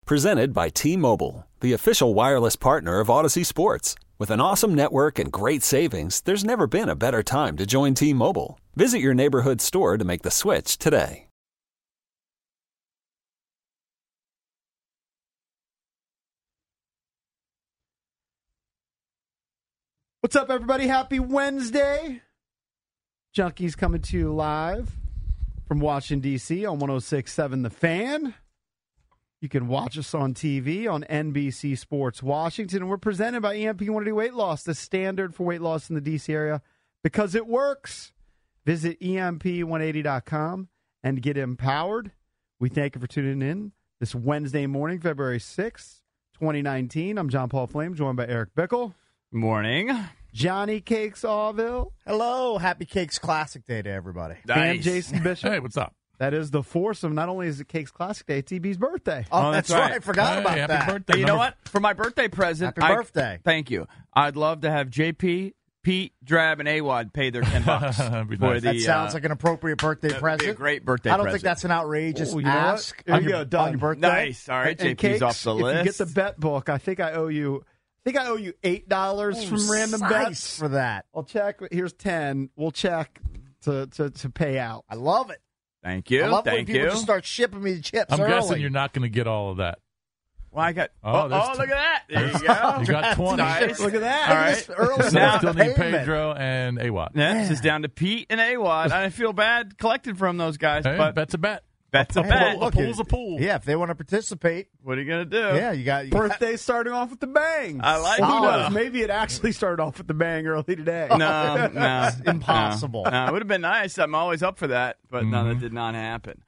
Presented by T-Mobile, the official wireless partner of Odyssey Sports. With an awesome network and great savings, there's never been a better time to join T-Mobile. Visit your neighborhood store to make the switch today. What's up, everybody? Happy Wednesday. Junkies coming to you live from Washington, D.C. on 106.7 The Fan. You can watch us on TV on NBC Sports Washington. And we're presented by EMP 180 Weight Loss, the standard for weight loss in the D.C. area, because it works. Visit EMP180.com and get empowered. We thank you for tuning in this Wednesday morning, February 6th, 2019. I'm John Paul Flame, joined by Eric Bickle. Morning. Johnny Cakes Allville. Hello. Happy Cakes Classic Day to everybody. And Jason Bishop. Hey, what's up? That is the foursome. Not only is it Cakes Classic Day, it's EB's birthday. Oh, that's right. I forgot about happy that. birthday. Hey, you know what? For my birthday present, Happy birthday. Thank you. I'd love to have JP, Pete, Drab, and AWOD pay their $10 That'd be for nice. the. That sounds like an appropriate birthday that would be present. a great birthday I don't present. think that's an outrageous Oh, you know what? ask Here on you your, go, done. on your birthday. Nice. All right, And JP's Cakes, off the list. If you get the bet book, I think I owe you $8 from Random Nice Bets. for that. I'll check. Here's 10. We'll check to pay out. I love it. Thank you. I love when Thank people you. just start shipping me the chips I'm early. guessing you're not going to get all of that. Well, I got. Oh, there's look at that. There you go. You got 20. Nice. Look at that. All right. This early So Now- still need payment. Pedro and AWOT. Next is down to Pete and AWOD. I feel bad collecting from those guys, Hey, but bet's a bet. that's a Hey, bet. look, A pool's a pool. Yeah, if they want to participate, What are you going to do? yeah, you got Birthday starting off with the bang. I like Who it. knows? Maybe it actually started off with the bang early today. No. impossible. No, it would have been nice. I'm always up for that, but no, that did not happen.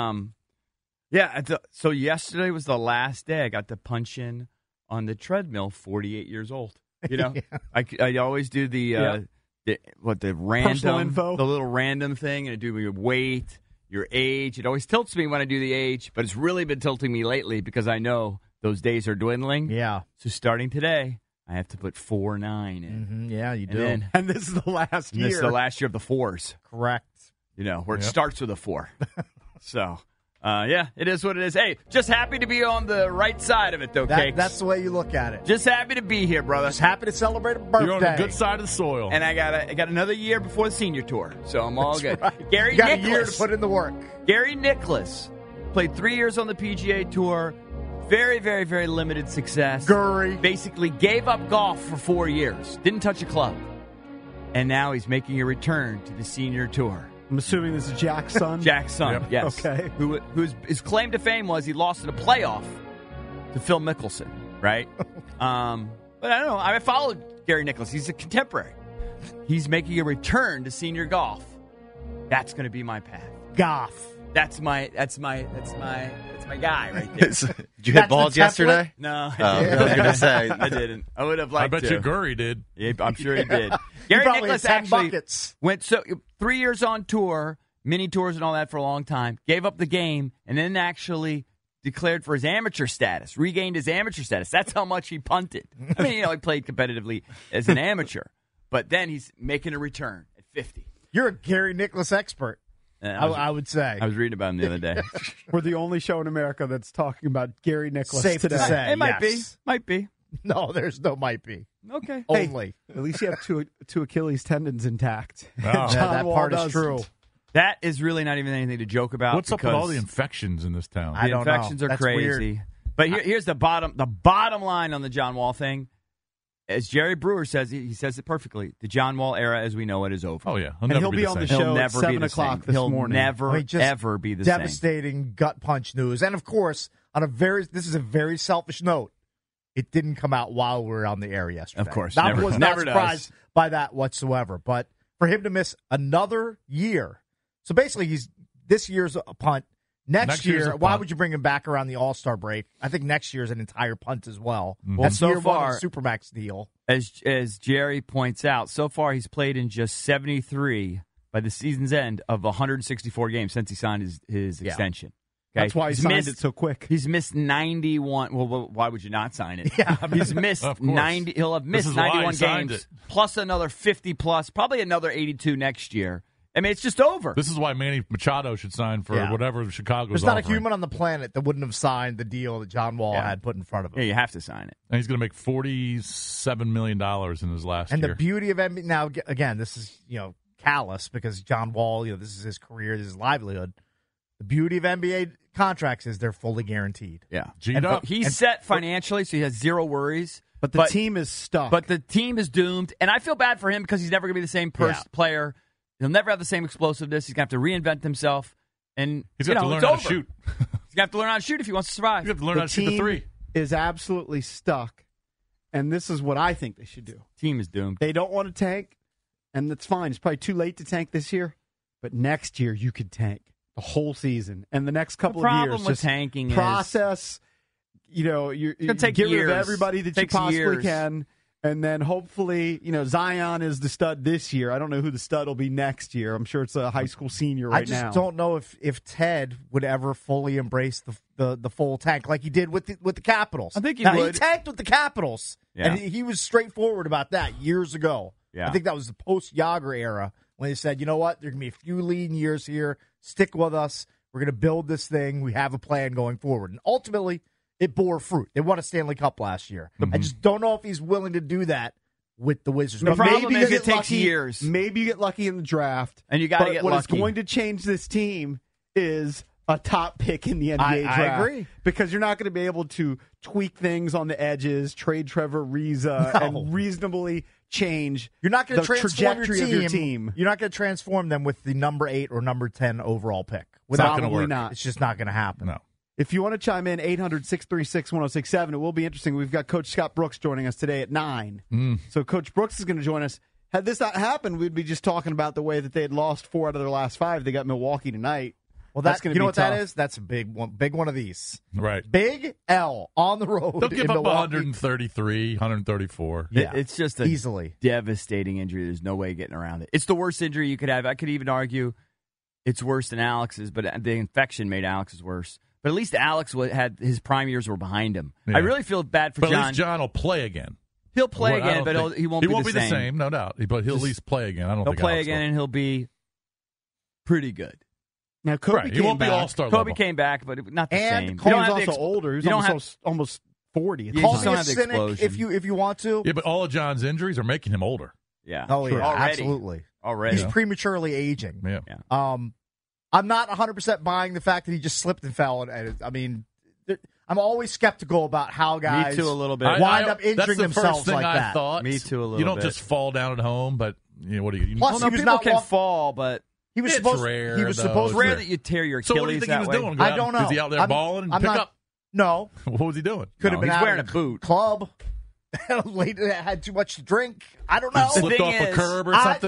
So yesterday was the last day I got to punch in on the treadmill. 48 years old. You know, I always do the Personal random info. the little random thing, and I do your weight, your age. It always tilts me when I do the age, but it's really been tilting me lately because I know those days are dwindling. Yeah. So starting today, I have to put 4.9 in. Mm-hmm. Yeah, you do. And then And this is the last year. this is the last year of the fours. Correct. You know, where it Yep. starts with a 4. So, it is what it is. Hey, just happy to be on the right side of it, though, Cakes. That's the way you look at it. Just happy to be here, brother. Just happy to celebrate a birthday. You're on the good side of the soil. And I got another year before the senior tour, so I'm all good. Right. Gary You got Nicklaus. a year to put in the work. Gary Nicklaus played 3 years on the PGA Tour. Very, very, very limited success. Gurry. Basically gave up golf for 4 years. Didn't touch a club. And now he's making a return to the senior tour. I'm assuming this is Jack's son. Jack's son, Yep. yes. Okay. Whose his claim to fame was he lost in a playoff to Phil Mickelson, right? But I don't know. I followed Gary Nicklaus. He's a contemporary. He's making a return to senior golf. That's going to be my path. Goff. That's my guy right there. Did you hit balls yesterday? No, I was going to say. I didn't. I would have I liked bet to. you Gurry did. Yeah, I'm sure he did. You Gary probably Nicklaus had 10 actually buckets. went 3 years on tour, mini tours and all that for a long time, gave up the game, and then actually declared for his amateur status, regained his amateur status. That's how much he punted. I mean, he played competitively as an amateur, but then he's making a return at 50. You're a Gary Nicklaus expert, I would say. I was reading about him the other day. We're the only show in America that's talking about Gary Nicklaus Safe to today. say. It might yes. be. No, there's no might be. Okay. Only. At least you have two Achilles tendons intact. Wow. John Yeah, that Wall part is doesn't. true. That is really not even anything to joke about. What's up with all the because infections in this town? I the don't know. infections are That's crazy. weird. But here's the bottom line on the John Wall thing. As Jerry Brewer says, he says it perfectly. The John Wall era, as we know it, is over. Oh, yeah. And he'll be on the same. show He'll at never 7 be the o'clock same. this He'll morning. never, I mean, just ever be the same. Devastating gut punch news. And of course, this is a very selfish note. It didn't come out while we were on the air yesterday. Of course, I never- was not never does. surprised by that whatsoever. But for him to miss another year, so basically this year's a punt. Next year's year, a why punt. would you bring him back around the All-Star break? I think next year is an entire punt as well. Well, That's so year one far- of the Supermax deal. As Jerry points out, so far he's played in just 73 by the season's end of 164 games since he signed his extension. Okay? That's why he He's signed missed- it so quick. He's missed 91. Well, why would you not sign it? Yeah, I mean, He's missed Of course. 90. He'll have This missed is why he 91 signed games, it. plus another 50 plus, probably another 82 next year I mean, it's just over. This is why Manny Machado should sign for whatever Chicago's There's not offering. a human on the planet that wouldn't have signed the deal that John Wall had put in front of him. Yeah, you have to sign it. And he's going to make $47 million in his last year. And the beauty of NBA, now, again, this is, callous because John Wall, this is his career, this is his livelihood. The beauty of NBA contracts is they're fully guaranteed. Yeah. G'd up. He's set financially, so he has zero worries. But the team is stuck. But the team is doomed. And I feel bad for him because he's never going to be the same player. He'll never have the same explosiveness. He's going to have to reinvent himself. And he's going to learn how to shoot. He's going to have to learn how to shoot if he wants to survive. He's going to learn how to shoot the three. Is absolutely stuck. And this is what I think they should do. Team is doomed. They don't want to tank, and that's fine. It's probably too late to tank this year. But next year, you could tank the whole season. And the next couple of years, problem with tanking process, you gonna take get years. rid of everybody that you possibly can. And then hopefully, Zion is the stud this year. I don't know who the stud will be next year. I'm sure it's a high school senior right now. I just don't know if Ted would ever fully embrace the full tank like he did with the Capitals. I think he would. He tanked with the Capitals, and he was straightforward about that years ago. Yeah. I think that was the post-Yager era when they said, you know what, there can be a few lean years here. Stick with us. We're going to build this thing. We have a plan going forward. And ultimately, it bore fruit. They won a Stanley Cup last year. I just don't know if he's willing to do that with the Wizards. The problem is it takes lucky, years. Maybe you get lucky in the draft. And you got to get what lucky. What is going to change this team is a top pick in the NBA draft. I agree. Because you're not going to be able to tweak things on the edges, trade Trevor Ariza, and reasonably change You're not going to the transform trajectory your of your team. You're not going to transform them with the number 8 or number 10 overall pick. It's not going to Probably work. not. It's just not going to happen. No. If you want to chime in, 800-636-1067. It will be interesting. We've got Coach Scott Brooks joining us today at 9. So Coach Brooks is going to join us. Had this not happened, we'd be just talking about the way that they had lost 4 out of their last 5. They got Milwaukee tonight. Well, that's going to be what tough. that is? That's a big one of these. Right. Big L on the road. They'll give in up Milwaukee. 133, 134. Yeah, it's just a easily devastating injury. There's no way getting around it. It's the worst injury you could have. I could even argue it's worse than Alex's, but the infection made Alex's worse. But at least Alex had his prime years were behind him. Yeah. I really feel bad for but John. At least John will play again. He'll play Well, I again, don't but think- he won't be the same, no doubt. But he'll at least play again. I don't He'll think play Alex again, will. and he'll be pretty good. Now, Kobe Right. He came won't be back. all-star Kobe level. came back, but not the And same. Kobe's You don't have He's the also older. He's you don't almost 40. You Call just me don't a have the cynic explosion. if you want to. Yeah, but all of John's injuries are making him older. Yeah. Oh yeah, Already. absolutely. Already. He's prematurely aging. Yeah. I'm not 100% buying the fact that he just slipped and fell. I mean, I'm always skeptical about how guys Me too, a little bit. wind up injuring that's the themselves first thing like I that. thought. Me too, a little You don't bit. just fall down at home, but what do you? Plus, Well, no, he was people not can walk- fall, but He was It's supposed. rare, He was though. supposed. it's rare that you tear your So Achilles what do you think that he was way. doing? I don't know. Is he out there balling and I'm pick not- up? No, What was he doing? could No, have been he's out wearing of a the boot. club. Late had too much to drink. I don't know. Slipped thing off a is, curb or something?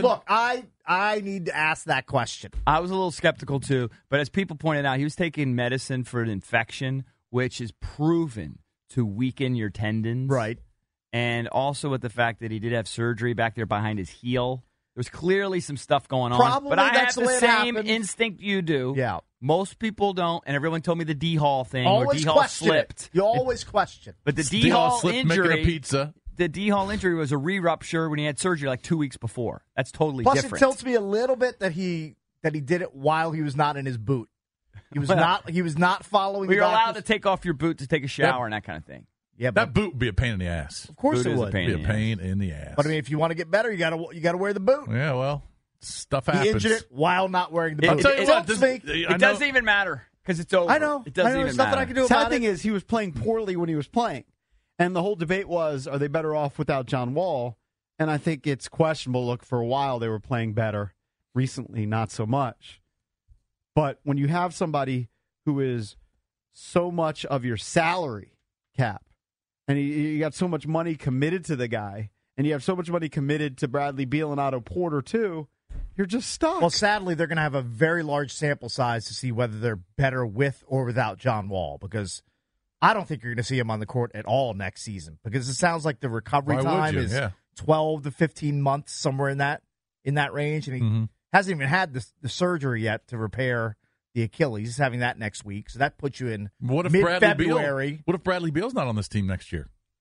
I need to ask that question. I was a little skeptical too, but as people pointed out, he was taking medicine for an infection, which is proven to weaken your tendons. Right. And also with the fact that he did have surgery back there behind his heel. There's clearly some stuff going on. Probably but I that's have the way the it same happened. instinct you do. Yeah. Most people don't, and everyone told me the D Hall thing Always where D Hall question slipped. it. You always question. But the D D-Hall Hall slipped making a injury, pizza. the D Hall injury was a re-rupture when he had surgery like 2 weeks before. That's totally Plus, different. it tilts me a little bit that he did it while he was not in his boot. He was not following. You're the allowed to doctor's- take off your boot to take a shower and that kind of thing. Yeah, but That boot would be a pain in the ass. of course boot it is a would. pain. Be a in the ass. pain in the ass. But I mean, if you want to get better, you gotta wear the boot. Yeah, well, stuff He happens. injured it while not wearing the It- boot. I'll tell you what, tilts this- me. I know- It doesn't even matter because it's over. I know. It doesn't I know. even There's nothing matter. I can do Sad about thing it. is, he was playing poorly when he was playing. And the whole debate was, are they better off without John Wall? And I think it's questionable. Look, for a while they were playing better. Recently, not so much. But when you have somebody who is so much of your salary cap, and you got so much money committed to the guy, and you have so much money committed to Bradley Beal and Otto Porter too, you're just stuck. Well, sadly, they're going to have a very large sample size to see whether they're better with or without John Wall, because I don't think you're going to see him on the court at all next season, because it sounds like the recovery Why would time you? is Yeah. 12 to 15 months, somewhere in that range, and he hasn't even had the surgery yet to repair the Achilles. He's having that next week, so that puts you in What if Bradley mid-February. Beal? What if Bradley Beal's not on this team next year?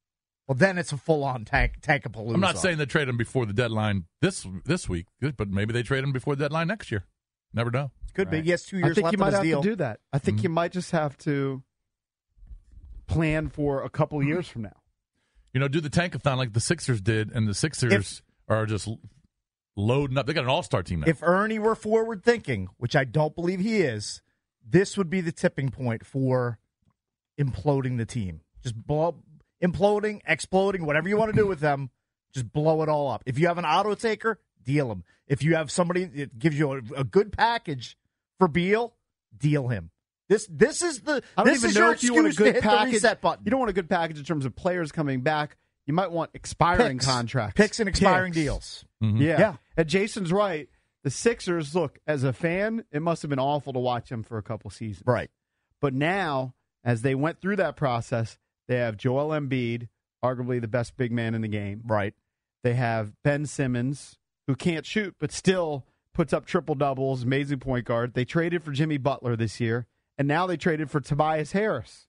Well, then it's a full-on tankapalooza. I'm not saying they trade him before the deadline this week, but maybe they trade him before the deadline next year. Never know. Could be. He has 2 years I think left you might on his have deal. to do that. I think you might just have to plan for a couple of years from now. Do the tankathon like the Sixers did, and the Sixers are just loading up. They got an all-star team now. If Ernie were forward-thinking, which I don't believe he is, this would be the tipping point for imploding the team. Just imploding, exploding, whatever you want to do with them, just blow it all up. If you have an auto taker, deal him. If you have somebody that gives you a good package for Beal, deal him. This is the. I don't this even is know your if you want a excuse to good hit the package. reset button. You don't want a good package in terms of players coming back. You might want expiring contracts. Picks and expiring Picks. deals. Mm-hmm. Yeah. And Jason's right. The Sixers, look, as a fan, it must have been awful to watch them for a couple seasons. Right. But now, as they went through that process, they have Joel Embiid, arguably the best big man in the game. Right. They have Ben Simmons, who can't shoot, but still puts up triple-doubles, amazing point guard. They traded for Jimmy Butler this year, and now they traded for Tobias Harris.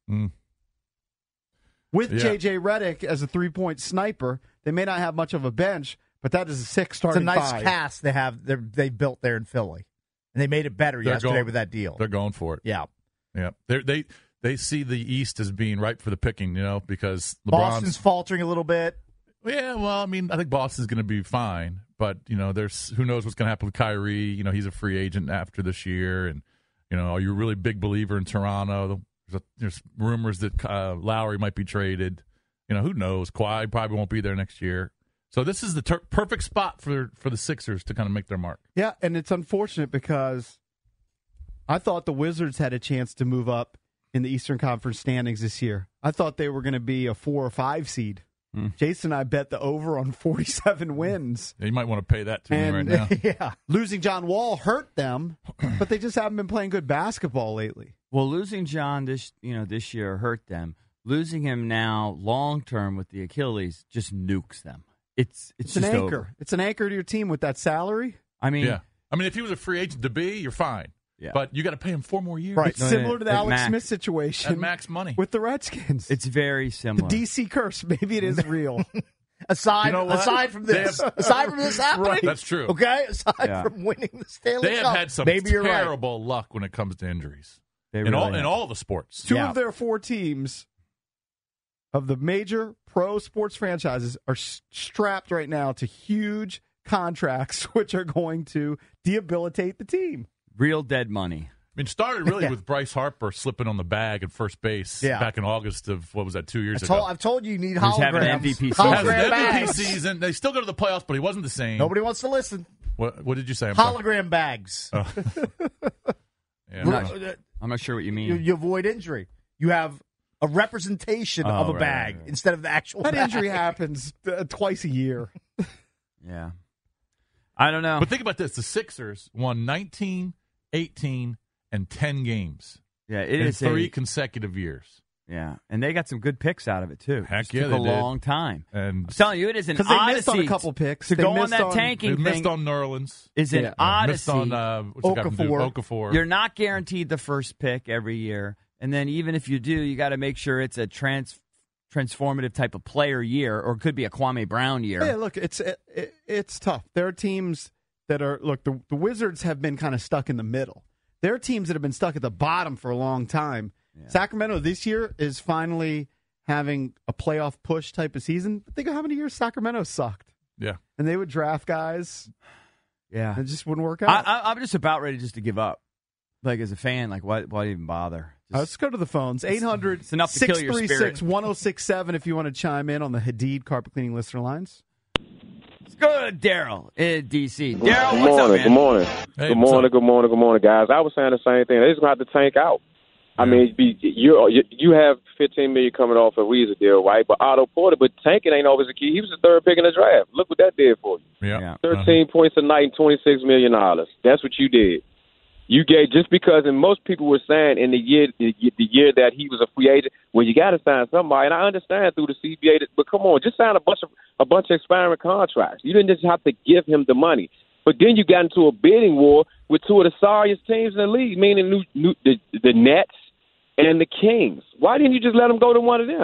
With J.J. Redick as a three-point sniper, they may not have much of a bench, but that is a six starting It's a nice five. cast they built there in Philly. And they made it better yesterday with that deal. They're going for it. Yeah. Yeah. They see the East as being ripe for the picking, because Boston's faltering a little bit. Yeah, well, I think Boston's going to be fine, but there's who knows what's going to happen with Kyrie. He's a free agent after this year, and are you a really big believer in Toronto? There's rumors that Lowry might be traded. Who knows? Kawhi probably won't be there next year. So this is the perfect spot for the Sixers to kind of make their mark. Yeah, and it's unfortunate because I thought the Wizards had a chance to move up in the Eastern Conference standings this year. I thought they were going to be a 4 or 5 seed. Jason and I bet the over on 47 wins. Yeah, you might want to pay that to me right now. Yeah. Losing John Wall hurt them, but they just haven't been playing good basketball lately. Well, losing John this year hurt them. Losing him now long term with the Achilles just nukes them. It's an just anchor. over. It's an anchor to your team with that salary. Yeah. If he was a free agent to be, you're fine. Yeah. But you got to pay him 4 more years. Right. It's similar to the Alex Smith situation. At max money. With the Redskins. It's very similar. The DC curse. Maybe it is real. Aside from this happening. Right. That's true. Okay? Aside from winning the Stanley Cup. They have had some terrible luck when it comes to injuries. In all the sports. Two of their 4 teams of the major pro sports franchises are strapped right now to huge contracts, which are going to debilitate the team. Real dead money. It started really with Bryce Harper slipping on the bag at first base back in August of, 2 years ago? I've told you need holograms. holograms. Having an MVP season. Hologram MVP season. They still go to the playoffs, but he wasn't the same. Nobody wants to listen. What did you say? Hologram bags. I'm not sure what you mean. You avoid injury. You have a representation of a bag instead of the actual that bag. injury happens twice a year. Yeah. I don't know. But think about this. The Sixers won 19, 18, and 10 games. Yeah, it in is 3 consecutive years. Yeah, and they got some good picks out of it, too. Heck it took a long time. And I'm telling you, it is an odyssey. Because they missed on a couple picks. To go on that tanking thing. They missed on Nerlens. Is an odyssey. Missed on Okafor. You're not guaranteed the first pick every year. And then even if you do, you got to make sure it's a transformative type of player year, or it could be a Kwame Brown year. Yeah, look, it's tough. There are teams that are, look, the Wizards have been kind of stuck in the middle. There are teams that have been stuck at the bottom for a long time. Yeah. Sacramento this year is finally having a playoff push type of season. But think of how many years Sacramento sucked. Yeah. And they would draft guys. Yeah. It just wouldn't work out. I'm just about ready just to give up. Like, as a fan, like, why even bother? Let's go to the phones. 800-636-1067 if you want to chime in on the Hadid carpet cleaning listener lines. Let's go to Daryl in D.C. Daryl, what's up, man? Good morning. Hey, good morning, guys. I was saying the same thing. They're just going to have to tank out. I mean, you have $15 million coming off a Weezer deal, right? But Otto Porter, but tanking ain't always the key. He was the third pick in the draft. Look what that did for you. Yeah. 13 points a night and $26 million. That's what you did. You gave, just because, and most people were saying in the year that he was a free agent, well, you got to sign somebody. And I understand through the CBA, but come on, just sign a bunch of expiring contracts. You didn't just have to give him the money. But then you got into a bidding war with 2 of the sorriest teams in the league, meaning the Nets and the Kings. Why didn't you just let him go to one of them?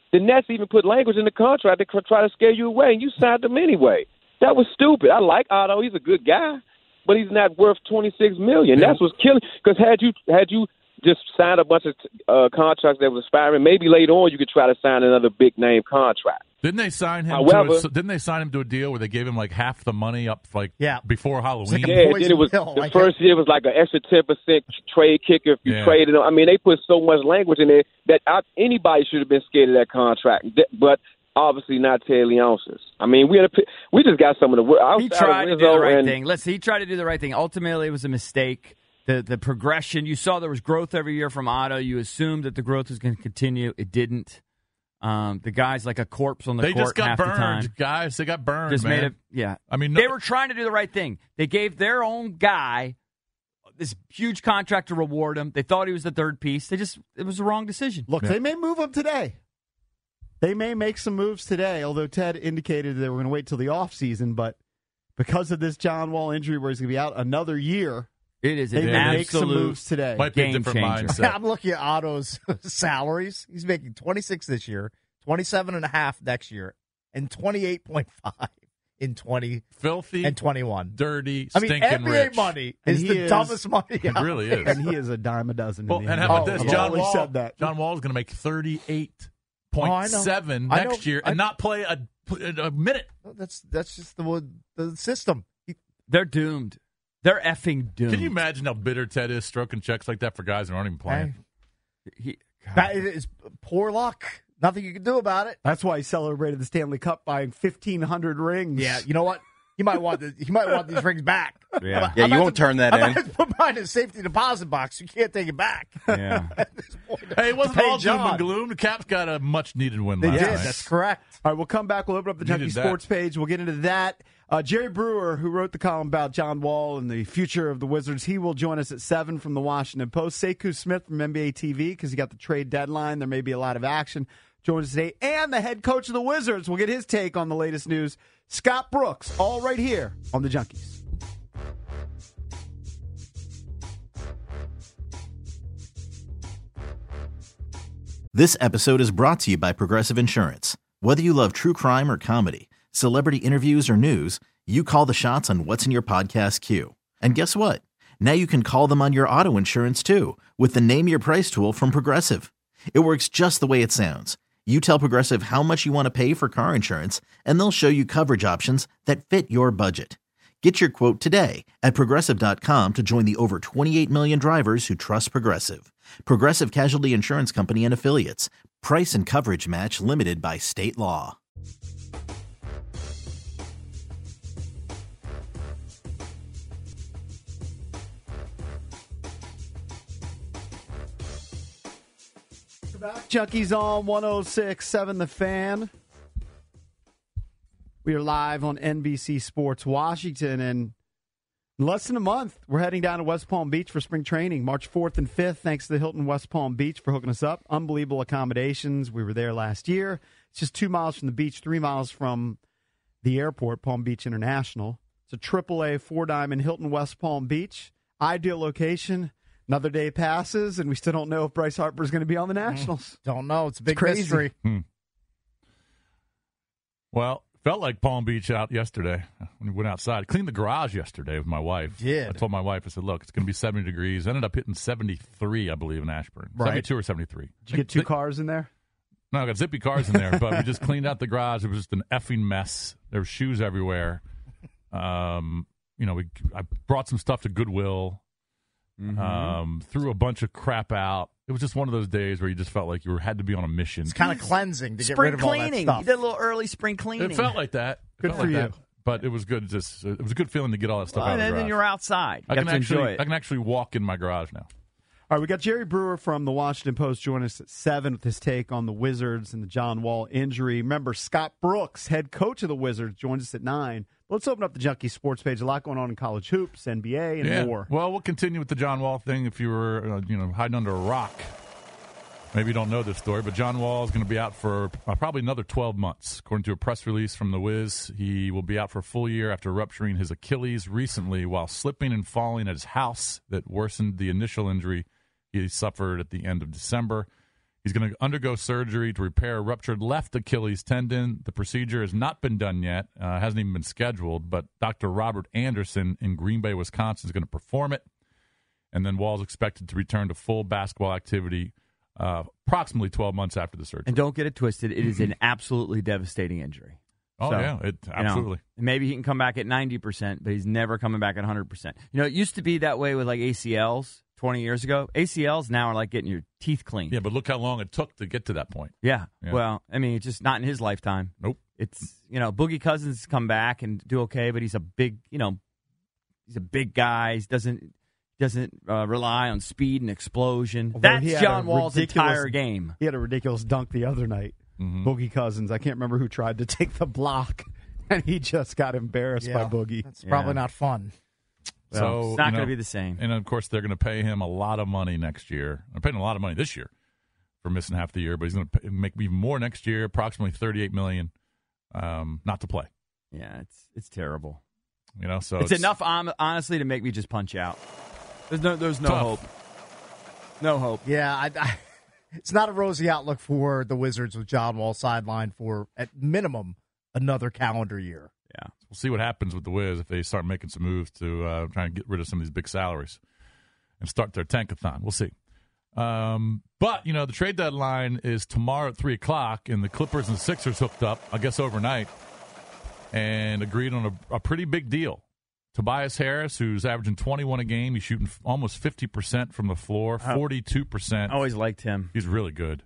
The Nets even put language in the contract to try to scare you away, and you signed them anyway. That was stupid. I like Otto; he's a good guy, but he's not worth $26 million. That's what's killing. Because had you just signed a bunch of contracts that was expiring, maybe later on you could try to sign another big name contract. Didn't they sign him? However, didn't they sign him to a deal where they gave him like half the money up, before Halloween? Yeah, then it was the first year was like an extra 10% trade kicker if you traded him. I mean, they put so much language in there that anybody should have been scared of that contract, but obviously not Ted Leonsis. I mean, we just got some of the. He tried to do the right thing. Listen, he tried to do the right thing. Ultimately, it was a mistake. The progression, you saw there was growth every year from Otto. You assumed that the growth was going to continue. It didn't. The guy's like a corpse on the court. They just got half burned, the time. guys. They got burned. Just man. I mean, they were trying to do the right thing. They gave their own guy this huge contract to reward him. They thought he was the third piece. It was the wrong decision. Look, they may move him today. They may make some moves today, although Ted indicated they were going to wait till the offseason. But because of this John Wall injury where he's going to be out another year, it is they an may make some absolute moves today. Might be a different mindset. I'm looking at Otto's salaries. He's making 26 this year, 27.5 next year, and 28.5 in 20 filthy and 21. Dirty, I mean, stinking NBA rich. money is the dumbest money. It really is. And he is a dime a dozen. Well, in the and NBA. how about this? I've always said that. John Wall is going to make 38.7 next year and not play a minute. That's just the system. They're doomed. They're effing doomed. Can you imagine how bitter Ted is stroking checks like that for guys who aren't even playing? That is poor luck. Nothing you can do about it. That's why he celebrated the Stanley Cup buying 1,500 rings. Yeah, you know what? He might want these rings back. Yeah, you won't turn that in. I might put mine in a safety deposit box. You can't take it back. Yeah. Hey, it wasn't all doom and gloom. The Caps got a much-needed win last night. That's correct. All right, we'll come back. We'll open up the Junkie Sports page. We'll get into that. Jerry Brewer, who wrote the column about John Wall and the future of the Wizards, he will join us at 7 from the Washington Post. Sekou Smith from NBA TV, because he got the trade deadline. There may be a lot of action. Joins us today. And the head coach of the Wizards will get his take on the latest news. Scott Brooks, all right here on the Junkies. This episode is brought to you by Progressive Insurance. Whether you love true crime or comedy, celebrity interviews or news, you call the shots on what's in your podcast queue. And guess what? Now you can call them on your auto insurance too with the Name Your Price tool from Progressive. It works just the way it sounds. You tell Progressive how much you want to pay for car insurance, and they'll show you coverage options that fit your budget. Get your quote today at Progressive.com to join the over 28 million drivers who trust Progressive. Progressive Casualty Insurance Company and Affiliates. Price and coverage match limited by state law. Junkies on 106.7 The Fan. We are live on NBC Sports Washington, and in less than a month, we're heading down to West Palm Beach for spring training, March 4th and 5th. Thanks to the Hilton West Palm Beach for hooking us up. Unbelievable accommodations. We were there last year. It's just 2 miles from the beach, 3 miles from the airport, Palm Beach International. It's a AAA 4-diamond Hilton West Palm Beach. Ideal location. Another day passes, and we still don't know if Bryce Harper is going to be on the Nationals. Don't know. It's a big crazy mystery. Well, felt like Palm Beach out yesterday when we went outside. Cleaned the garage yesterday with my wife. I told my wife, I said, look, it's going to be 70 degrees. Ended up hitting 73, I believe, in Ashburn. Right. 72 or 73. Did you get 2 cars in there? No, I got zippy cars in there, but we just cleaned out the garage. It was just an effing mess. There were shoes everywhere. I brought some stuff to Goodwill. Threw a bunch of crap out. It was just one of those days where you just felt like you had to be on a mission. It's kind of cleansing to spring get rid of cleaning. all that stuff. You did a little early spring cleaning. It felt like that. Good for you. But it was good. It was a good feeling to get all that stuff out of the And garage. then you're outside. I got to enjoy it. I can actually walk in my garage now. All right, we got Jerry Brewer from the Washington Post joining us at 7 with his take on the Wizards and the John Wall injury. Remember, Scott Brooks, head coach of the Wizards, joins us at 9. Let's open up the Junkie Sports page. A lot going on in college hoops, NBA, and more. Well, we'll continue with the John Wall thing. If you were hiding under a rock, maybe you don't know this story, but John Wall is going to be out for probably another 12 months. According to a press release from The Wiz, he will be out for a full year after rupturing his Achilles recently while slipping and falling at his house that worsened the initial injury he suffered at the end of December. He's going to undergo surgery to repair a ruptured left Achilles tendon. The procedure has not been done yet, hasn't even been scheduled, but Dr. Robert Anderson in Green Bay, Wisconsin is going to perform it. And then Wall's expected to return to full basketball activity approximately 12 months after the surgery. And don't get it twisted. It is an absolutely devastating injury. Oh, So, yeah, absolutely. Maybe he can come back at 90%, but he's never coming back at 100%. It used to be that way with like ACLs 20 years ago. ACLs now are like getting your teeth cleaned. Yeah, but look how long it took to get to that point. Yeah. Yeah. Well, I mean, it's just not in his lifetime. Nope. It's, Boogie Cousins come back and do okay, but he's a big, he's a big guy. He doesn't rely on speed and explosion. Although he That's had John a Wall's ridiculous- entire game. He had a ridiculous dunk the other night. Boogie Cousins. I can't remember who tried to take the block, and he just got embarrassed by Boogie. That's probably not fun. So It's not going to be the same. And, of course, they're going to pay him a lot of money next year. They're paying a lot of money this year for missing half the year, but he's going to make even more next year, approximately $38 million, not to play. Yeah, it's terrible. So It's enough, honestly, to make me just punch out. There's no Tough. hope. No hope. Yeah, it's not a rosy outlook for the Wizards with John Wall sidelined for, at minimum, another calendar year. Yeah. We'll see what happens with the Wiz if they start making some moves to try and get rid of some of these big salaries and start their tankathon. We'll see. But, the trade deadline is tomorrow at 3 o'clock, and the Clippers and Sixers hooked up, I guess, overnight and agreed on a pretty big deal. Tobias Harris, who's averaging 21 a game, he's shooting almost 50% from the floor, 42%. I always liked him. He's really good.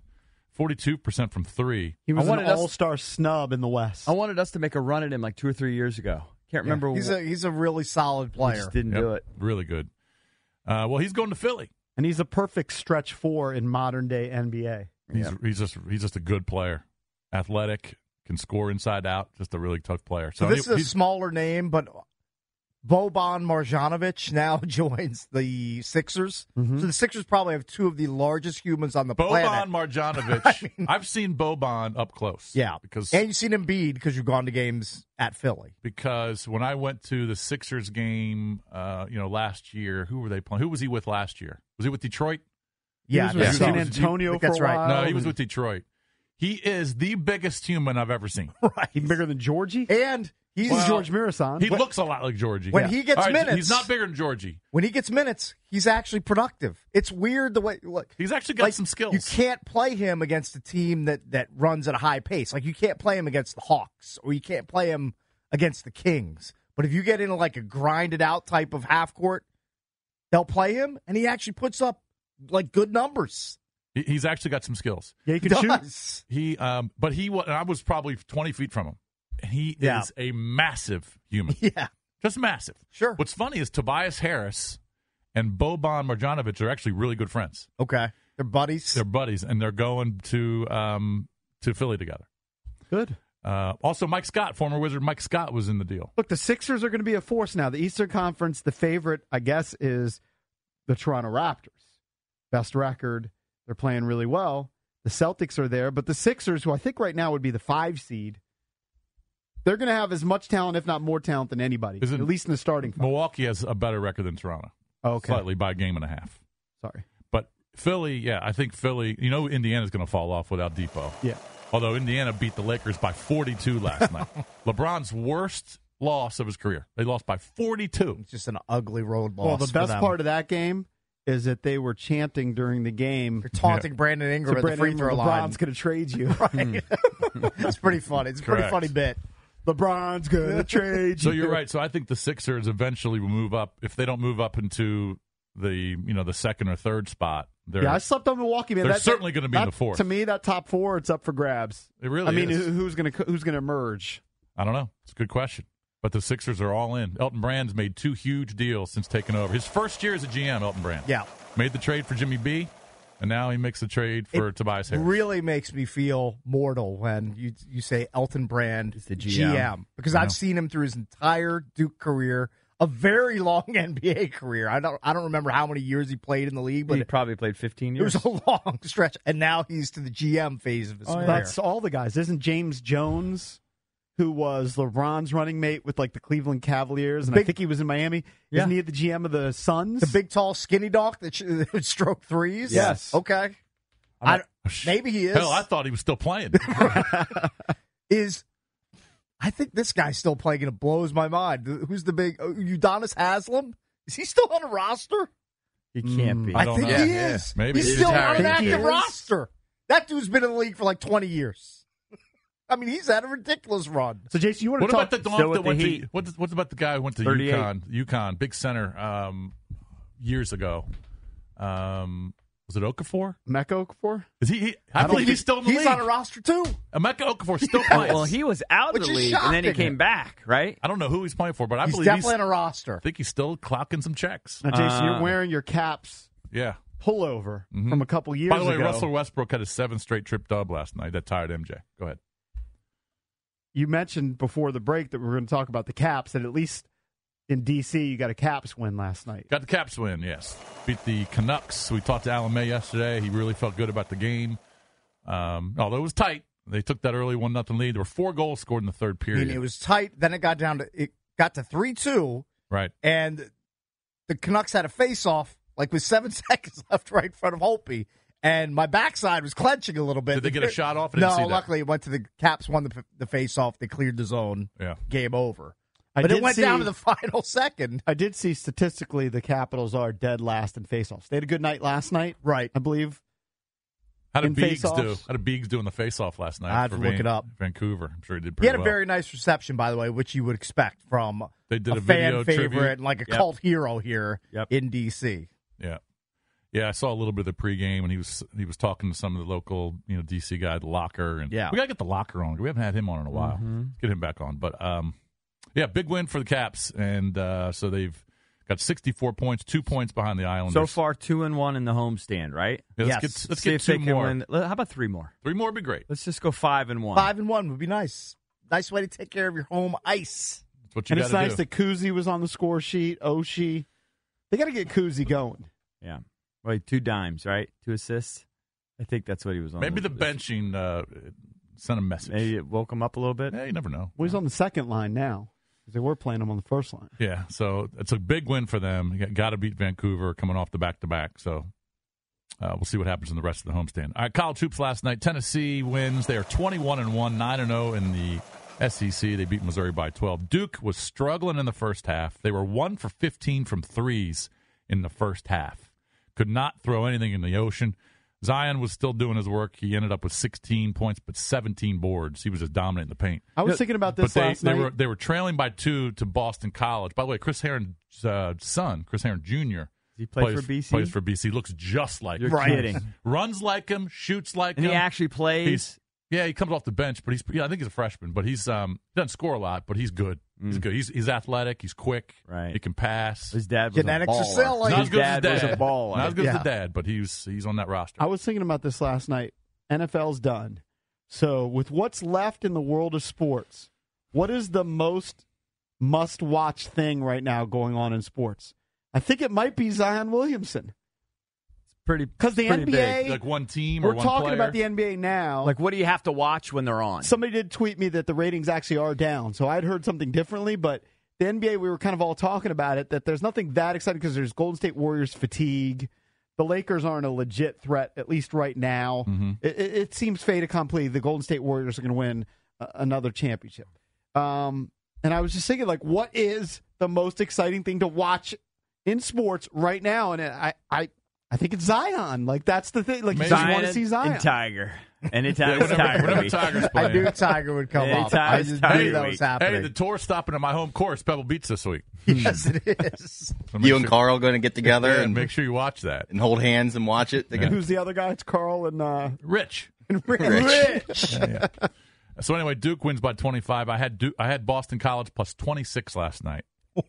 42% from three. He was I an wanted us- all-star snub in the West. I wanted us to make a run at him like 2 or 3 years ago. Can't remember. He's a really solid we player. just didn't do it. Really good. Well, he's going to Philly. And he's a perfect stretch four in modern-day NBA. He's just a good player. Athletic, can score inside out, just a really tough player. So this is a smaller name, but Boban Marjanovic now joins the Sixers. Mm-hmm. So the Sixers probably have two of the largest humans on the planet. Boban Marjanovic. I've seen Boban up close. Yeah. And you've seen Embiid because you've gone to games at Philly. Because when I went to the Sixers game, last year, who were they playing? Who was he with last year? Was he with Detroit? Yeah. He was with San Antonio for a while. No, he was with Detroit. He is the biggest human I've ever seen. Right. He's bigger than Georgie. And he's George Mirasan. He looks a lot like Georgie. When he gets minutes. He's not bigger than Georgie. When he gets minutes, he's actually productive. It's weird the way he's actually got some skills. You can't play him against a team that runs at a high pace. Like you can't play him against the Hawks or you can't play him against the Kings. But if you get into like a grinded out type of half court, they'll play him and he actually puts up like good numbers. He's actually got some skills. Yeah, he can shoot. I was probably 20 feet from him. And he is a massive human. Yeah. Just massive. Sure. What's funny is Tobias Harris and Boban Marjanovic are actually really good friends. Okay. They're buddies. They're buddies, and they're going to Philly together. Good. Also, Mike Scott, former Wizard Mike Scott, was in the deal. Look, the Sixers are going to be a force now. The Eastern Conference, the favorite, I guess, is the Toronto Raptors. Best record. They're playing really well. The Celtics are there, but the Sixers, who I think right now would be the 5 seed, they're going to have as much talent, if not more talent, than anybody, at least in the starting five. Milwaukee has a better record than Toronto. Okay. Slightly by a game and a half. Sorry. But Philly, I think Philly, Indiana's going to fall off without Depot. Yeah. Although Indiana beat the Lakers by 42 last night. LeBron's worst loss of his career. They lost by 42. It's just an ugly road loss. Well, the best part of that game is that they were chanting during the game. They're taunting Brandon Ingram at the free throw line. LeBron's going to trade you. Right. It's pretty funny. It's a pretty funny bit. LeBron's going to trade you. So you're right. So I think the Sixers eventually will move up. If they don't move up into the second or third spot, I slept on Milwaukee, man. They're certainly going to be in the fourth. To me, that top four, it's up for grabs. It really is. Who's going to emerge? I don't know. It's a good question. But the Sixers are all in. Elton Brand's made 2 huge deals since taking over. His first year as a GM, Elton Brand. Yeah. Made the trade for Jimmy B, and now he makes the trade for Tobias Harris. It really makes me feel mortal when you say Elton Brand is the GM. because I've seen him through his entire Duke career, a very long NBA career. I don't remember how many years he played in the league, but he probably played 15 years. It was a long stretch, and now he's to the GM phase of his career. That's all the guys. Isn't James Jones, who was LeBron's running mate with like the Cleveland Cavaliers, and I think he was in Miami. Yeah. Isn't he the GM of the Suns? The big, tall, skinny dog that would stroke threes? Yes. Okay. Maybe he is. Hell, I thought he was still playing. I think this guy's still playing, and it blows my mind. Who's the big Udonis Haslem? Is he still on a roster? He can't be. I think he is. Maybe he's still on an active roster. That dude's been in the league for like 20 years. I mean, he's had a ridiculous run. So, Jason, you want to talk? talk? What about the donk that went to? What's about the guy who went to UConn, big center, years ago? Was it Okafor? Emeka Okafor? Is he? I believe he's still in the league. He's on a roster too. Emeka Okafor still playing. Well, he was out of the league and then he came back, right? I don't know who he's playing for, but I he's believe definitely on a roster. I think he's still clocking some checks. Now, Jason, you're wearing your Caps pullover from a couple years ago. By the way, Russell Westbrook had a 7th straight trip dub last night. That tired MJ. Go ahead. You mentioned before the break that we were going to talk about the Caps, and at least in D.C., you got a Caps win last night. Got the Caps win, yes. Beat the Canucks. We talked to Alan May yesterday. He really felt good about the game. Although it was tight. They took that early 1-0 lead. There were 4 goals scored in the third period. I mean, it was tight. Then it got to 3-2. Right. And the Canucks had a face-off, like with 7 seconds left right in front of Holtby. And my backside was clenching a little bit. Did they get a shot off? No, luckily it went to the Caps, won the face-off. They cleared the zone. Yeah. Game over. But it went down to the final second. I did see statistically the Capitals are dead last in faceoffs. They had a good night last night, right? I believe. How did Biggs do in the faceoff last night? I had to look it up. Vancouver. I'm sure he did pretty well. He had a very nice reception, by the way, which you would expect from a fan favorite and like a cult hero here in D.C. Yeah. Yeah, I saw a little bit of the pregame, and he was talking to some of the local, D.C. guy at the locker. And we got to get the locker on. We haven't had him on in a while. Let's get him back on. But, big win for the Caps. And so they've got 64 points, 2 points behind the Islanders. So far, 2-1 in the homestand, right? Yeah, let's get 2 more. How about 3 more? 3 more would be great. Let's just go 5-1. 5-1 would be nice. Nice way to take care of your home ice. That's what you got to do. And it's nice that Kuzi was on the score sheet, Oshie. They got to get Kuzi going. Yeah. Wait, 2 dimes, right? 2 assists. I think that's what he was on. Maybe the benching sent a message. Maybe it woke him up a little bit. Yeah, you never know. Well, he's on the second line now. They were playing him on the first line. Yeah, so it's a big win for them. You got to beat Vancouver coming off the back-to-back. So we'll see what happens in the rest of the homestand. All right, college hoops last night. Tennessee wins. They are 21-1, 9-0 in the SEC. They beat Missouri by 12. Duke was struggling in the first half. They were 1 for 15 from threes in the first half. Could not throw anything in the ocean. Zion was still doing his work. He ended up with 16 points, but 17 boards. He was just dominant in the paint. I was thinking about this last night. They were trailing by 2 to Boston College. By the way, Chris Herron's son, Chris Herron Jr., he plays for BC? Plays for BC. Looks just like him. You're kidding. Runs like him, shoots like him. And he actually plays? He comes off the bench, but I think he's a freshman, but he doesn't score a lot, but he's good. He's good. He's athletic. He's quick. Right. He can pass. His dad was genetics a baller. are selling. Not as good as his dad. Was a baller. Not as good as the dad, but he's on that roster. I was thinking about this last night. NFL's done. So with what's left in the world of sports, what is the most must-watch thing right now going on in sports? I think it might be Zion Williamson. Because the NBA, big. Like one team or we're one talking player. about the NBA now. Like, what do you have to watch when they're on? Somebody did tweet me that the ratings actually are down, so I'd heard something differently. But the NBA, we were kind of all talking about it, that there's nothing that exciting because there's Golden State Warriors fatigue. The Lakers aren't a legit threat, at least right now. Mm-hmm. It seems fait accompli. The Golden State Warriors are going to win another championship. And I was just thinking, like, what is the most exciting thing to watch in sports right now? And I think it's Zion. Like, that's the thing. Like, you just want to see Zion. And Tiger. Anytime whenever Tiger's playing. I knew Tiger would come up. I just knew that was happening. Hey, the tour's stopping at my home course, Pebble Beach, this week. Yes, it is. So you and Carl going to get together and make sure you watch that. And hold hands and watch it. Yeah. Who's the other guy? It's Carl and Rich. Rich. Yeah. So anyway, Duke wins by 25. I had Boston College plus 26 last night.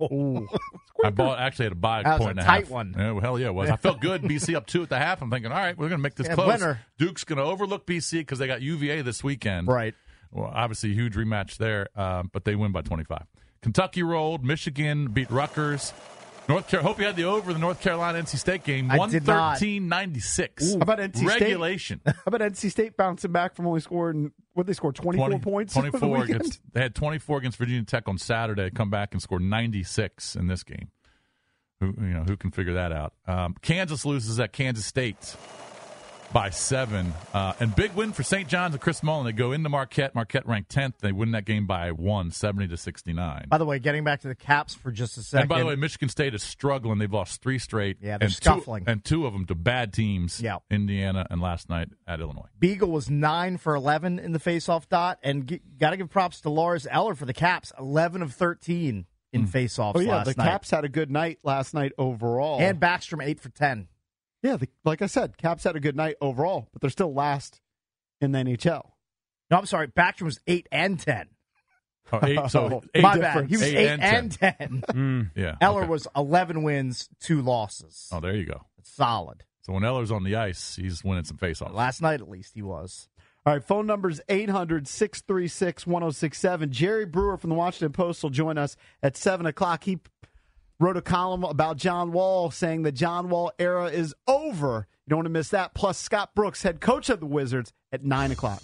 I actually had to buy a point and a half. That was a tight one. Yeah, well, hell yeah, it was. I felt good. BC up 2 at the half. I'm thinking, all right, we're going to make this close. Winner. Duke's going to overlook BC because they got UVA this weekend. Right. Well, obviously, a huge rematch there, but they win by 25. Kentucky rolled. Michigan beat Rutgers. Hope you had the over the North Carolina NC State game. 113-96. How about NC State? Regulation. How about NC State bouncing back from only scoring, what they scored, 24 points? 24 they had 24 against Virginia Tech on Saturday. Come back and score 96 in this game. Who can figure that out? Kansas loses at Kansas State. by 7. And big win for St. John's and Chris Mullen. They go into Marquette. Marquette ranked 10th. They win that game by 1, 70-69. By the way, getting back to the Caps for just a second. And by the way, Michigan State is struggling. They've lost 3 straight. Yeah, they're scuffling. Two of them to bad teams, Indiana and last night at Illinois. Beagle was 9 for 11 in the faceoff dot. And got to give props to Lars Eller for the Caps, 11 of 13 in faceoffs last night. The Caps had a good night last night overall. And Backstrom, 8 for 10. Yeah, like I said, Caps had a good night overall, but they're still last in the NHL. No, I'm sorry. Backstrom was 8 and 10. Oh, 8, so 8 my bad. He was 8 and 10. Yeah. Eller was 11 wins, 2 losses. Oh, there you go. That's solid. So when Eller's on the ice, he's winning some faceoffs. Last night, at least, he was. All right, phone number's 800-636-1067. Jerry Brewer from the Washington Post will join us at 7 o'clock. He wrote a column about John Wall, saying the John Wall era is over. You don't want to miss that. Plus, Scott Brooks, head coach of the Wizards, at 9 o'clock.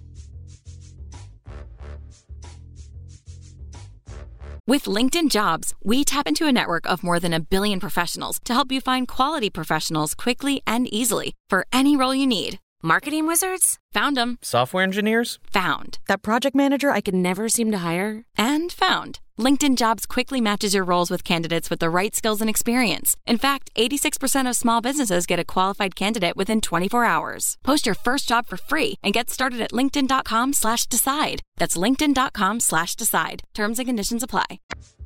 With LinkedIn Jobs, we tap into a network of more than 1 billion professionals to help you find quality professionals quickly and easily for any role you need. Marketing wizards? Found them. Software engineers? Found. That project manager I could never seem to hire? And found. LinkedIn Jobs quickly matches your roles with candidates with the right skills and experience. In fact, 86% of small businesses get a qualified candidate within 24 hours. Post your first job for free and get started at linkedin.com/decide. That's linkedin.com/decide. Terms and conditions apply.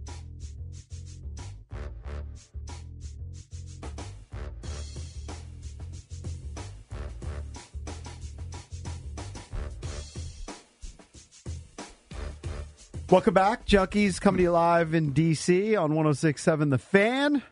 Welcome back. Junkies coming to you live in D.C. on 106.7 The Fan.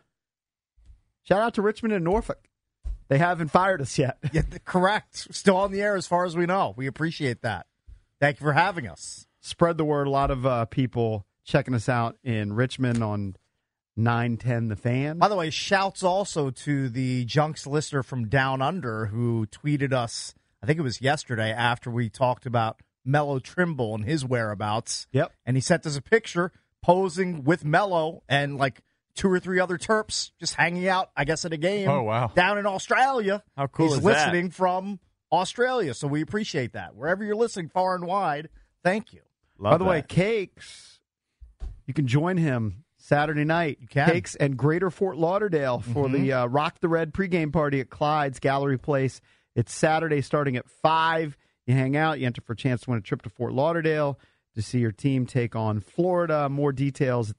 Shout out to Richmond and Norfolk. They haven't fired us yet. Yeah, correct. Still on the air as far as we know. We appreciate that. Thank you for having us. Spread the word. A lot of people checking us out in Richmond on 910 The Fan. By the way, shouts also to the Junks listener from Down Under who tweeted us, I think it was yesterday, after we talked about Mello Trimble and his whereabouts. Yep. And he sent us a picture posing with Mello and like 2 or 3 other Terps just hanging out, I guess, at a game. Oh, wow. Down in Australia. How cool He's is listening that? from Australia, so we appreciate that. Wherever you're listening, far and wide, thank you. By the way, Cakes, you can join him Saturday night. You can. Cakes and Greater Fort Lauderdale for the Rock the Red pregame party at Clyde's Gallery Place. It's Saturday starting at 5. You hang out, you enter for a chance to win a trip to Fort Lauderdale to see your team take on Florida. More details at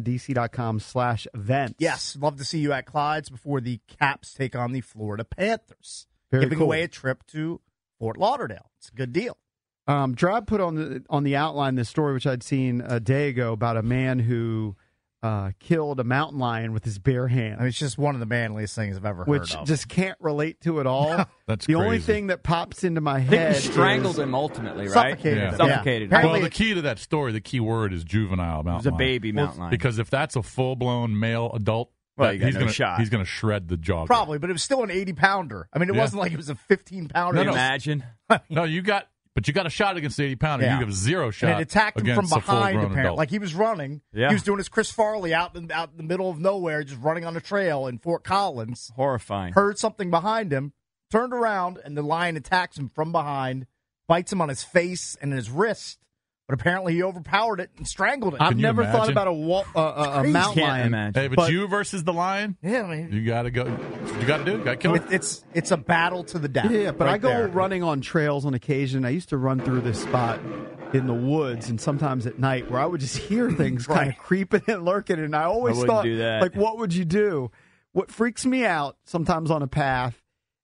thefandc.com/events. Yes, love to see you at Clyde's before the Caps take on the Florida Panthers. Very Giving cool. away a trip to Fort Lauderdale. It's a good deal. Drab put on the outline this story, which I'd seen a day ago, about a man who killed a mountain lion with his bare hands. I mean, it's just one of the manliest things I've ever heard Which of. just can't relate to it all. That's the crazy. only thing that pops into my I think head he strangled is him ultimately, right? Suffocated him. Suffocated. Yeah. Well, the key to that story, the key word is juvenile mountain It was a lion. baby mountain lion. Because if that's a full-blown male adult, Well, you got he's no gonna shot. he's gonna shred the jaw. Probably, but it was still an 80-pounder. I mean, it Yeah. wasn't like it was a 15-pounder. Can you imagine? No, you got a shot against the 80-pounder. Yeah. You have 0 shot. And it attacked him from against a behind, full-grown apparently. adult. Like he was running. Yeah. He was doing his Chris Farley out in the middle of nowhere, just running on a trail in Fort Collins. Horrifying. Heard something behind him, turned around, and the lion attacks him from behind, bites him on his face and his wrist. But apparently he overpowered it and strangled it. I've you never thought imagine? about a mountain Can't lion. imagine. Hey, but But- you versus the lion, Yeah, I mean, you gotta go. You gotta do. You gotta kill him. it's a battle to the death. Yeah, but right I go there. running on trails on occasion. I used to run through this spot in the woods and sometimes at night where I would just hear things kind of Right. creeping and lurking. And I always I wouldn't thought, do that. like, what would you do? What freaks me out sometimes on a path,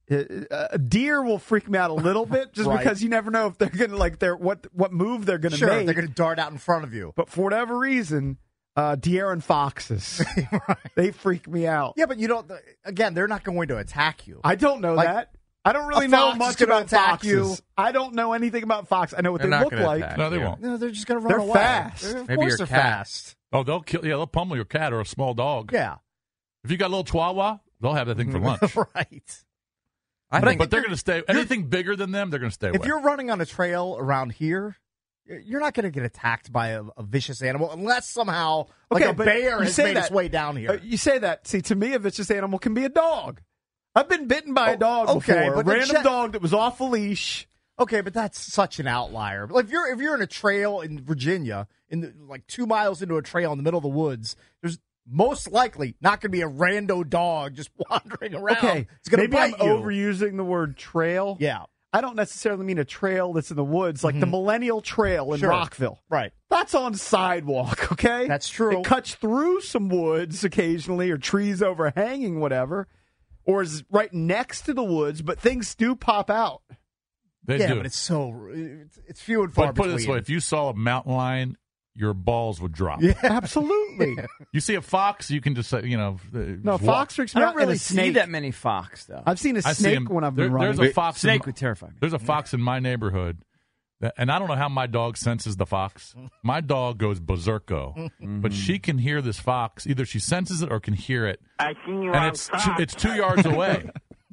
a deer will freak me out a little bit just Right. because you never know if they're going to, what move they're going to Sure, make. they're going to dart out in front of you. But for whatever reason, deer and foxes, they freak me out. Yeah, but you don't. Again, they're not going to attack you. I don't know Like, that. I don't really a know fox is much gonna about attack foxes. you. I don't know anything about fox. I know what They're they not look gonna like. attack. No, they Yeah. won't. No, they're just going to run They're away. fast. Of Maybe course your they're cat. fast. Oh, they'll kill. Yeah, they'll pummel your cat or a small dog. Yeah, If you got a little chihuahua, they'll have that thing for lunch. right. But they're going to stay. Anything bigger than them, they're going to stay away. If you're running on a trail around here, you're not going to get attacked by a vicious animal unless somehow like Okay, a but bear you has say made its that- way down here. You say that. See, to me, a vicious animal can be a dog. I've been bitten by a dog okay, before. but A random the dog that was off a leash. Okay, but that's such an outlier. Like if you're in a trail in Virginia, like 2 miles into a trail in the middle of the woods, there's most likely not going to be a rando dog just wandering around. Okay, it's going to maybe I'm bite you. overusing the word trail. Yeah. I don't necessarily mean a trail that's in the woods, like the Millennial Trail in Rockville. Right. That's on sidewalk, okay? That's true. It cuts through some woods occasionally or trees overhanging, whatever, or is right next to the woods, but things do pop out. They yeah, do. but it's few and far But put between. it this way, if you saw a mountain lion, your balls would drop. Yeah, absolutely. You see a fox, you can just say, No, just fox walk. freaks I me don't out. And really a see snake. that many fox, though. I've seen a I see snake him. when I've been running. There's a fox. Snake would terrify me. There's a fox in my neighborhood, and I don't know how my dog senses the fox. My dog goes berserko, but she can hear this fox. Either she senses it or can hear it. I seen you And outside. it's 2 yards away.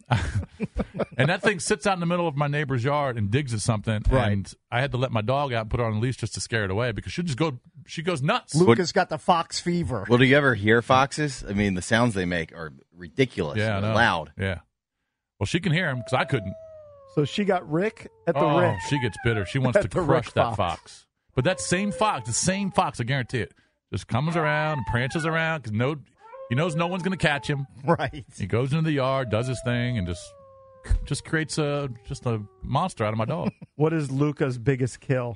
And that thing sits out in the middle of my neighbor's yard and digs at something. Right. And I had to let my dog out and put her on a leash just to scare it away because she goes nuts. Lucas got the fox fever. Well, do you ever hear foxes? I mean, the sounds they make are ridiculous. Yeah, I They're know. loud. Yeah. Well, she can hear him because I couldn't. So she got Rick at the Oh, Rick. she gets bitter. She wants At to the crush Rick that fox. fox. But that same fox, I guarantee it, just comes around and prances around because he knows no one's going to catch him. Right. He goes into the yard, does his thing, and just creates a monster out of my dog. What is Luca's biggest kill?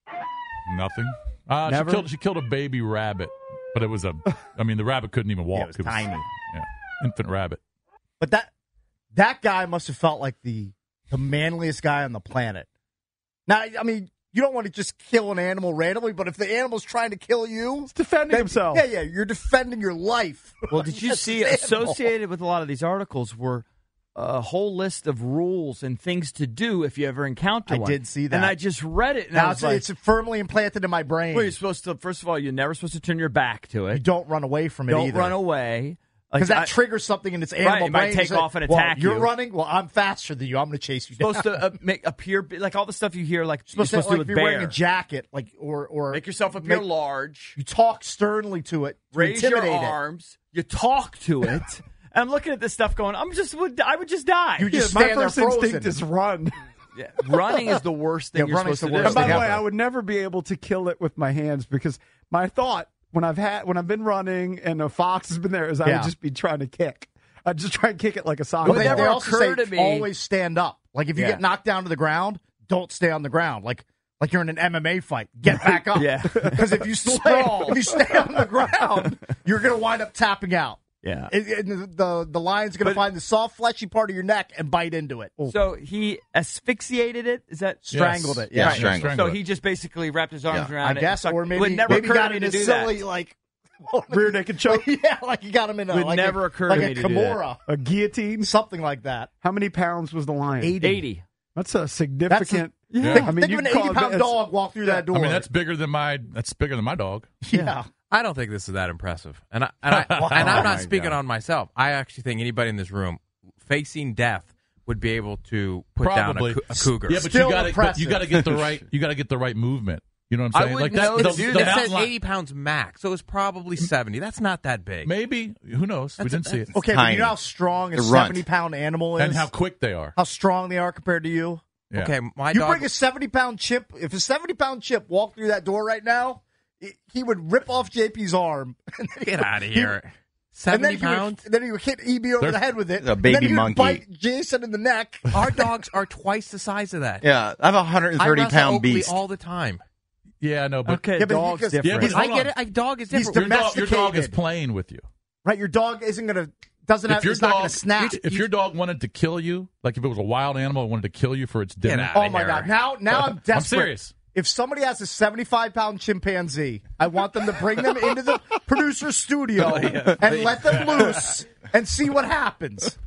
Nothing. Never? She killed a baby rabbit, but it was the rabbit couldn't even walk. Yeah, it was tiny. Yeah, infant rabbit. But that guy must have felt like the manliest guy on the planet. Now, I mean, you don't want to just kill an animal randomly, but if the animal's trying to kill you, He's defending himself. Yeah, you're defending your life. Well, did you That's see an animal. associated with a lot of these articles were a whole list of rules and things to do if you ever encounter I one. did see that. And I just read it, and I Now was like, it's firmly implanted in my brain. well, you're supposed to, first of all, you're never supposed to turn your back to You it. don't run away from it Don't either. run away. Because Like, that triggers something in its animal Right, it might brain. take It's like, off and well, attack you're you. running? Well, I'm faster than you. I'm going to chase you down. supposed to make appear like all the stuff you hear, like supposed you're to, supposed to like, do if with you're wearing a bear. jacket, like or Make yourself appear make- large. You talk sternly to it, to Raise your intimidate it. arms. You talk to it. And I'm looking at this stuff going, I would just die. You just my stand there first instinct frozen. is run. Yeah, running is the worst thing Yeah, you're running's supposed the to do. worst And by the thing way, ever. I would never be able to kill it with my hands because my thought when I've been running and a fox has been there is I Yeah. would just be trying to kick. I'd just try and kick it like a soccer Well, It ball. they never also say occurred to me- always stand up. Like if you Yeah. get knocked down to the ground, don't stay on the ground. Like you're in an MMA fight. Get back up. Yeah. Because if you sprawl, if you stay on the ground, you're going to wind up tapping out. Yeah. The lion's going to But- find the soft, fleshy part of your neck and bite into it. So he asphyxiated it? Is that Strangled it. Yeah, Yeah. strangled. So he just basically wrapped his arms Yeah. around I it. guess, or it maybe would never maybe occur got to me in to a do silly that. like Rear naked choke. yeah, like you got him in a Would like never a, occur like to a me to do that. Kimura, A guillotine. something like that. How many pounds was the lion? 80. That's a significant. Yeah. Think, I mean, think you of an call it- 80-pound it's- dog walk through that door. I mean, that's bigger than my dog. yeah. I don't think this is that impressive, and I'm not speaking on myself. I actually think anybody in this room facing death would be able to put Probably down a cougar. Yeah, but Still you got impressive. to get the right. You got to get the right movement. You know what I'm I saying? wouldn't Like know that. to do The It that. says mountain 80 pounds max, so it's probably 70. That's not that big. Maybe. Who knows? We didn't see it. Okay, but Tiny. you know how strong a The runt. 70-pound animal is? And how quick they are. How strong they are compared to you? Yeah. Okay, my You dog. bring a 70-pound chip. If a 70-pound chip walked through that door right now, he would rip off JP's arm. And then he Get would- out of he- here. And then 70 he would, pounds? then he would hit EB over the head with it. A and baby then he would monkey. bite Jason in the neck. Our dogs are twice the size of that. Yeah, I have a I wrestle 130-pound Oakley beast. all the time. Yeah, no, but Okay, Yeah, but dog's because- different. Yeah, but I hold get on. it. A dog is He's different. your dog is domesticated. playing with you. Right, your dog isn't going to doesn't have. It's not going to snap. If your dog wanted to kill you, like if it was a wild animal, it wanted to kill you for its dinner. out. Oh my God! Now I'm desperate. I'm serious. If somebody has a 75-pound chimpanzee, I want them to bring them into the producer's studio and let them loose and see what happens.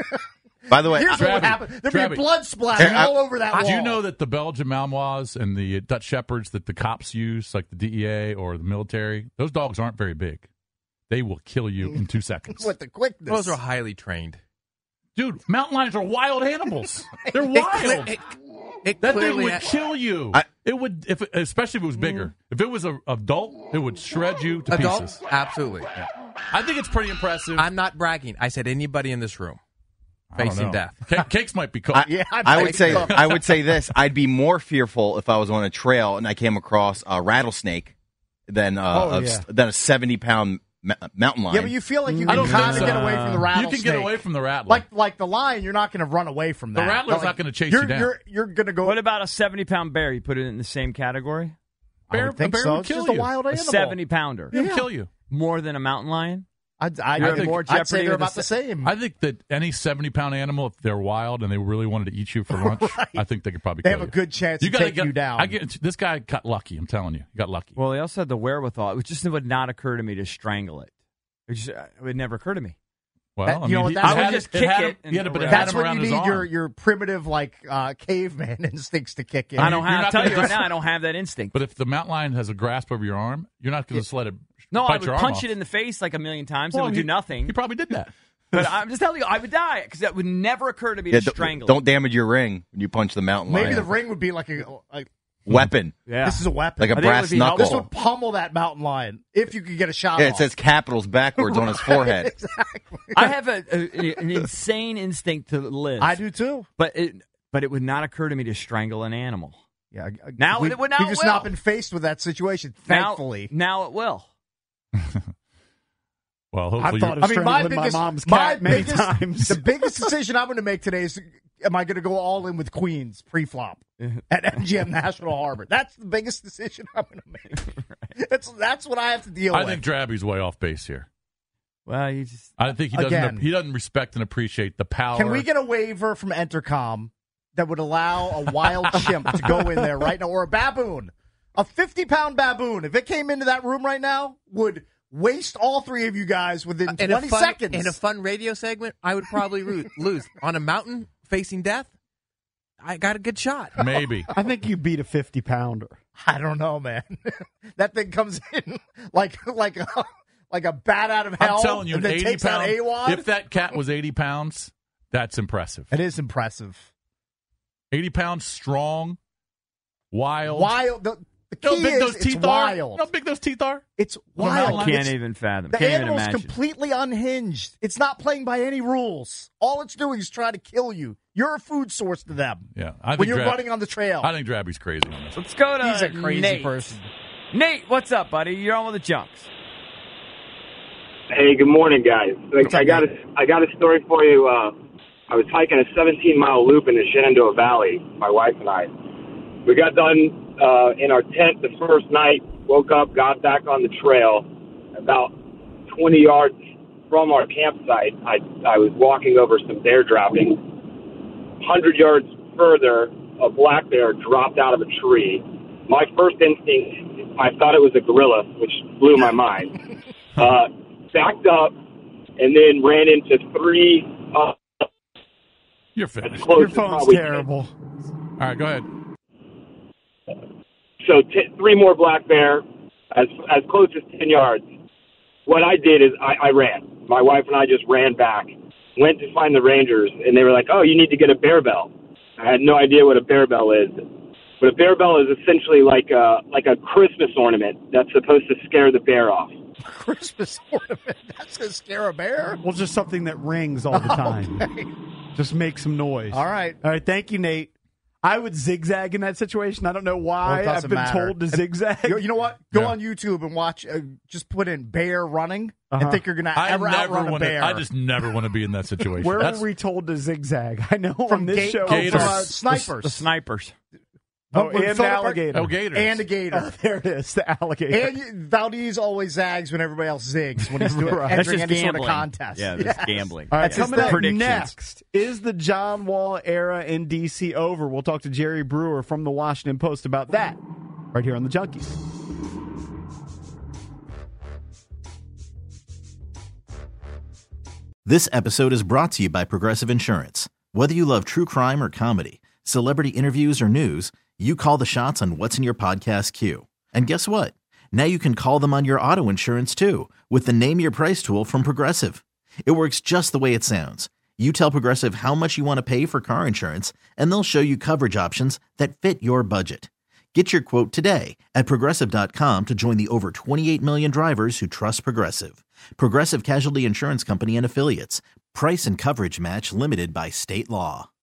By the way, Here's what would Travi, happen: there'd be Travi. blood splattering all over that wall. Do you know that the Belgian Malinois and the Dutch Shepherds that the cops use, like the DEA or the military, those dogs aren't very big. They will kill you in 2 seconds. with the quickness? Those are highly trained. Dude, mountain lions are wild animals. They're wild. It That thing clearly would kill you. It would, especially if it was bigger. If it was an adult, it would shred you to adult, pieces. absolutely. I think it's pretty impressive. I'm not bragging. I said anybody in this room. facing death. Cakes might be cooked. I would say this. I'd be more fearful if I was on a trail and I came across a rattlesnake than a 70-pound mountain lion. Yeah, but you feel like you can kind of get away from the rattlesnake. You can get away from the rattler. Like the lion, you're not going to run away from that. The rattler's not going to chase you down. You're going to go. What about a 70-pound bear? You put it in the same category? I would think so. It's just a wild animal. A 70-pounder. He'll kill you. More than a mountain lion? I'd say they're about the same. I think that any 70-pound animal, if they're wild and they really wanted to eat you for lunch, I think they could probably They kill have you. a good chance to take you down. This guy got lucky, I'm telling you. He got lucky. Well, he also had the wherewithal. It would not occur to me to strangle it. It would never occur to me. Well, I would just kick it. That's when you need your primitive, caveman instincts to kick in. I don't have. Tell you right now, I don't have that instinct. But if the mountain lion has a grasp over your arm, you're not going to just let it No, bite I would your arm punch off. it in the face like a million times. Well, it would do nothing. He probably did that. But I'm just telling you, I would die because that would never occur to me to strangle. Don't damage your ring when you punch the mountain lion. Maybe the ring would be like a weapon. Yeah. This is a weapon. Like a brass knuckle. This would pummel that mountain lion if you could get a shot Yeah, off. it says capitals backwards on his forehead. Exactly. I have an insane instinct to live. I do too. But it would not occur to me to strangle an animal. Yeah. We've just not been faced with that situation, thankfully. Now it will. Well, hopefully I thought of strangling my mom's cat many times. The biggest decision I'm going to make today is, am I going to go all in with Queens pre-flop at MGM National Harbor? That's the biggest decision I'm going to make. Right. That's what I have to deal with. I think Drabby's way off base here. Well, I think he doesn't respect and appreciate the power. Can we get a waiver from Entercom that would allow a wild chimp to go in there right now, or a baboon, a 50-pound baboon? If it came into that room right now, would waste all three of you guys within 20 seconds. In a fun radio segment, I would probably lose. On a mountain facing death, I got a good shot. Maybe. I think you beat a 50-pounder. I don't know, man. That thing comes in like a bat out of hell. I'm telling you, and an then takes 80-pound. out AWOD. If that cat was 80 pounds, that's impressive. It is impressive. 80 pounds, strong, wild. The key is it's wild. You know how big those teeth are? It's wild. I can't even fathom. The Can't even animal's imagine. completely unhinged. It's not playing by any rules. All it's doing is trying to kill you. You're a food source to them. Yeah, I think when you're running on the trail. I think Drabby's crazy on this. Let's go to He's a crazy Nate. person. Nate, what's up, buddy? You're on with the Junks. Hey, good morning, guys. I got a story for you. I was hiking a 17-mile loop in the Shenandoah Valley, my wife and I. We got done in our tent the first night, woke up, got back on the trail. About 20 yards from our campsite, I was walking over some bear droppings. 100 yards further, a black bear dropped out of a tree. My first instinct, I thought it was a gorilla, which blew my mind. Backed up and then ran into three. You're finished. Your phone's terrible. All right, go ahead. So three more black bear, as close as 10 yards. What I did is I ran. My wife and I just ran back, went to find the rangers, and they were like, "Oh, you need to get a bear bell." I had no idea what a bear bell is. But a bear bell is essentially like a Christmas ornament that's supposed to scare the bear off. Christmas ornament? That's going to scare a bear? Well, just something that rings all the time. Okay. Just make some noise. All right. Thank you, Nate. I would zigzag in that situation. I don't know why I've been told to zigzag. You know what? Go on YouTube and watch. Just put in bear running and think you're going to ever outrun a bear. I just never want to be in that situation. Where were we told to zigzag? I know from this show. Snipers. The snipers. And an alligator. Gators. And a gator. Oh, there it is, the alligator. And Valdez always zags when everybody else zigs when he's doing entering any sort of contest. Yeah, that's gambling. All right, That's coming up predictions. next, is the John Wall era in D.C. over? We'll talk to Jerry Brewer from the Washington Post about that right here on the Junkies. This episode is brought to you by Progressive Insurance. Whether you love true crime or comedy, celebrity interviews or news, you call the shots on what's in your podcast queue. And guess what? Now you can call them on your auto insurance too with the Name Your Price tool from Progressive. It works just the way it sounds. You tell Progressive how much you want to pay for car insurance, and they'll show you coverage options that fit your budget. Get your quote today at Progressive.com to join the over 28 million drivers who trust Progressive. Progressive Casualty Insurance Company and Affiliates. Price and coverage match limited by state law.